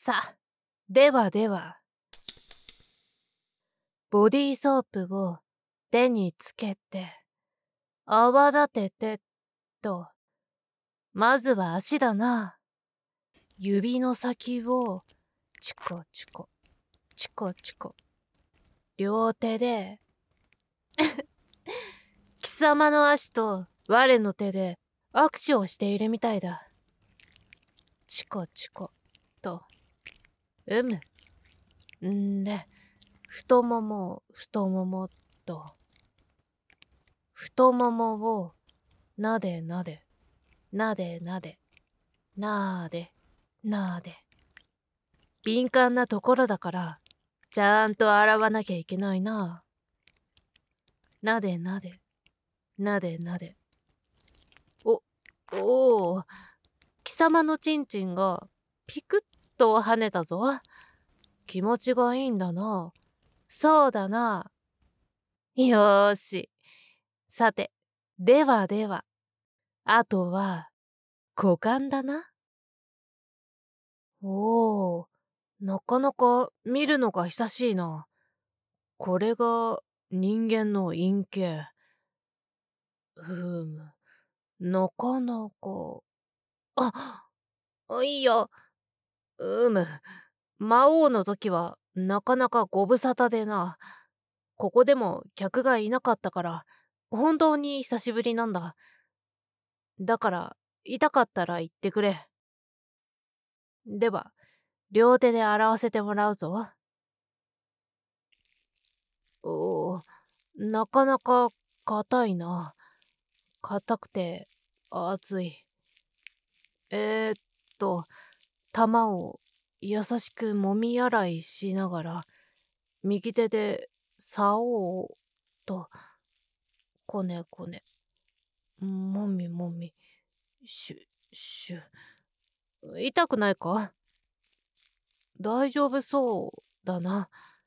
さ、ではでは、ボディーソープを手につけて、泡立ててと、まずは足だな。指の先をチコチコ、チコチコ、両手で、貴様の足と我の手で握手をしているみたいだ。チコチコと、んで、太ももと、太ももをなでなで、なでなで、なーで、なーで。敏感なところだから、ちゃんと洗わなきゃいけないな。なでなで、なでなで。おー、貴様のチンチンがピクッと跳ねたぞ。気持ちがいいんだな。そうだな。よーし。さて、ではでは。あとは、股間だな。おー、なかなか見るのが久しいな。これが人間の陰茎。なかなか。いいよ。魔王の時はなかなかご無沙汰でな。ここでも客がいなかったから、本当に久しぶりなんだ。だから、痛かったら言ってくれ。では、両手で洗わせてもらうぞ。なかなか硬いな。硬くて熱い。玉を優しくもみ洗いしながら、右手で竿をと、こねこね、もみもみ、シュシュ。痛くないか？大丈夫そうだな。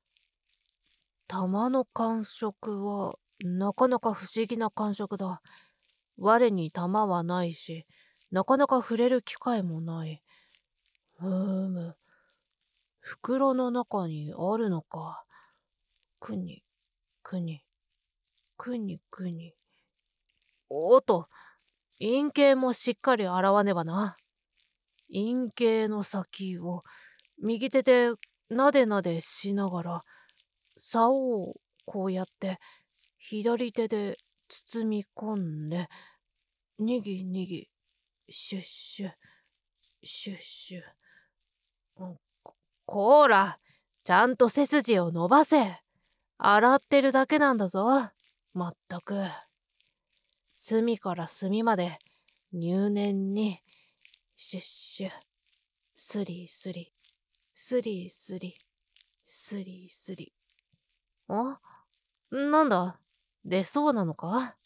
玉の感触はなかなか不思議な感触だ。我に玉はないし、なかなか触れる機会もない。袋の中にあるのか。くに、くに、くにくに。おっと、陰茎もしっかり洗わねばな。陰茎の先を右手でなでなでしながら、竿をこうやって左手で包み込んで、にぎにぎ、シュッシュ、シュッシュ。こーら、ちゃんと背筋を伸ばせ。洗ってるだけなんだぞ。まったく。隅から隅まで入念に、シュッシュ、スリスリ、スリスリ、スリスリ。なんだ、出そうなのか？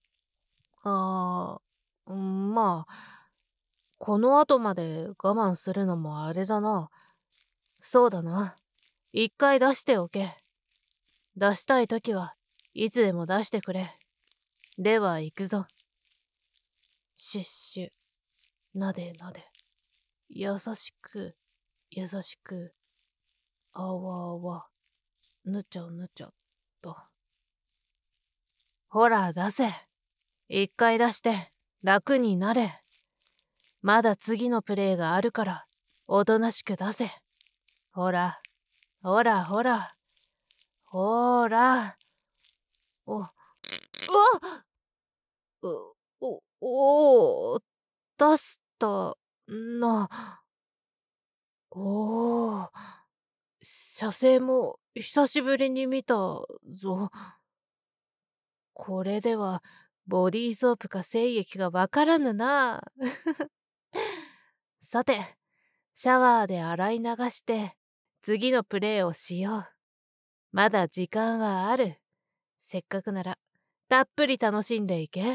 まあ、この後まで我慢するのもあれだな。そうだな。一回出しておけ。出したいときはいつでも出してくれ。では行くぞ。シュッシュ、なでなで。優しく、優しく。あわあわ。ぬちゃぬちゃと。ほら出せ。一回出して楽になれ。まだ次のプレイがあるからおとなしく出せ。ほら、ほらほら、ほら。うわ出したな。射精も久しぶりに見たぞ。これではボディーソープか精液がわからぬな。さて、シャワーで洗い流して次のプレイをしよう。まだ時間はある。せっかくならたっぷり楽しんでいけ。